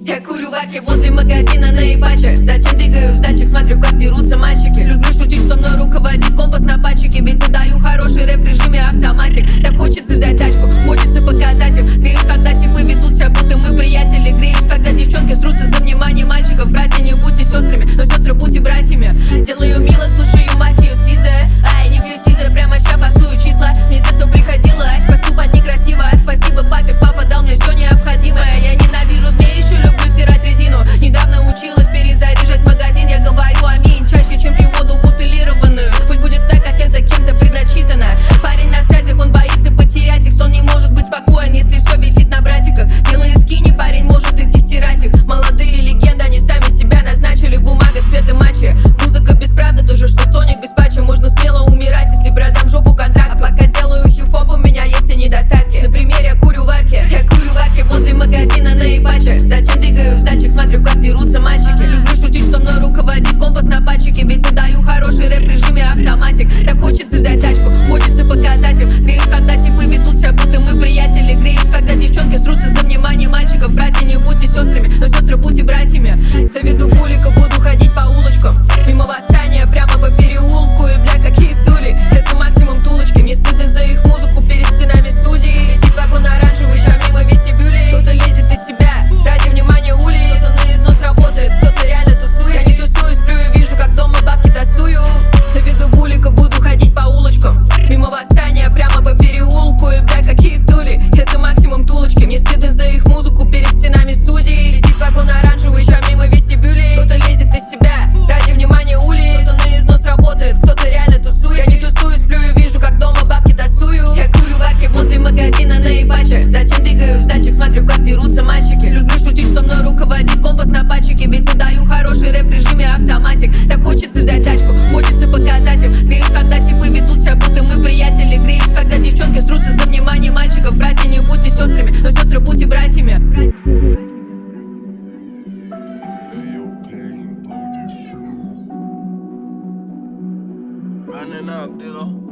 Я курю варки возле магазина на Ипаче. Затем двигаю в зальчик, смотрю, как дерутся мальчики. Люблю шутить, что мной руководит компас на пальчике. Ведь выдаю хороший рэп в режиме автоматик. Так хочется взять тачку, хочется показать им. Греюсь, когда типы ведут себя, будто мы приятели. Греюсь, когда девчонки срутся за внимание мальчиков. Братья, не будьте сестрами, но сестры будьте братьями. Делаю мило, слушаю мафию Сиза. Ай, не пью Сиза, прямо ща фасую числа. Мне с детства приходило, ась, поступать некрасиво. Спасибо папе, папа дал мне все необходимое. Я ненавижу змей, еще люблю стирать резину. Недавно училась перезаряжать магазин. Я говорю аминь чаще, чем пью воду бутылированную. Пусть будет так, как это кем-то предначитано. Парень на связях, он боится потерять их. Сон не может быть спокоен, если все висит на братиках. Белые скини, парень может идти стирать их. Молодые легенды, они сами себя назначили. Бумага цвета матча. Музыка без правды, тоже что стоник без патча. Можно смело умирать, если продам жопу контракт. А пока делаю хип-хоп, у меня есть и недостатки. Например, я курю варки. Я курю варки возле магазина на Ипаче. Затем двигаю в зальчик, смотрю, как дерутся мальчики. Люблю шутить, что мной руководит компас на пальчике. Ведь выдаю хороший рэп в режиме автоматик. Так хочется взять тачку, хочется показать им. Греюсь, когда типы ведут себя, будто мы приятели. Греюсь, когда девчонки срутся за внимание мальчиков. Братья, не будьте сестрами, но сестры будьте братьями. Заведу булика, буду ходить по улочкам. Мимо восстания, прямо по переулку. И бля, какие дули, это максимум тулочки. Мне стыдно за их музыку перед стенами студии. Летит вагон оранжевый, ща мимо вестибюлей. Кто-то лезет из себя ради внимания улей. Кто-то на износ работает, кто-то реально тусует. Я не тусую, сплю и вижу, как дома бабки тасую. Заведу булика, буду ходить по улочкам. Мимо восстания, прямо по переулку. И бля, какие дули, это максимум тулочки. Мне стыдно за их музыку перед стенами студии. Летит вагон оранжевый, ща мимо вестибюлей. Кто-то лезет из себя ради внимания улей. Кто-то на износ работает, кто-то реально тусует. Я не тусую, сплю и вижу, как дома бабки тасую. Я курю варки возле магазина на Ипаче. Затем двигаю в зальчик, смотрю, как дерутся мальчики. Люблю шутить, что мной руководит компас на пальчике. Ведь выдаю хороший рэп в режиме автоматик. Так хочется взять тачку, хочется показать им. Греюсь, когда типы ведут себя, будто мы приятели. Греюсь, когда девчонки срутся за внимание мальчиков. Братья, не будьте сестрами, но сестры будьте братьями. Running up, Dilo.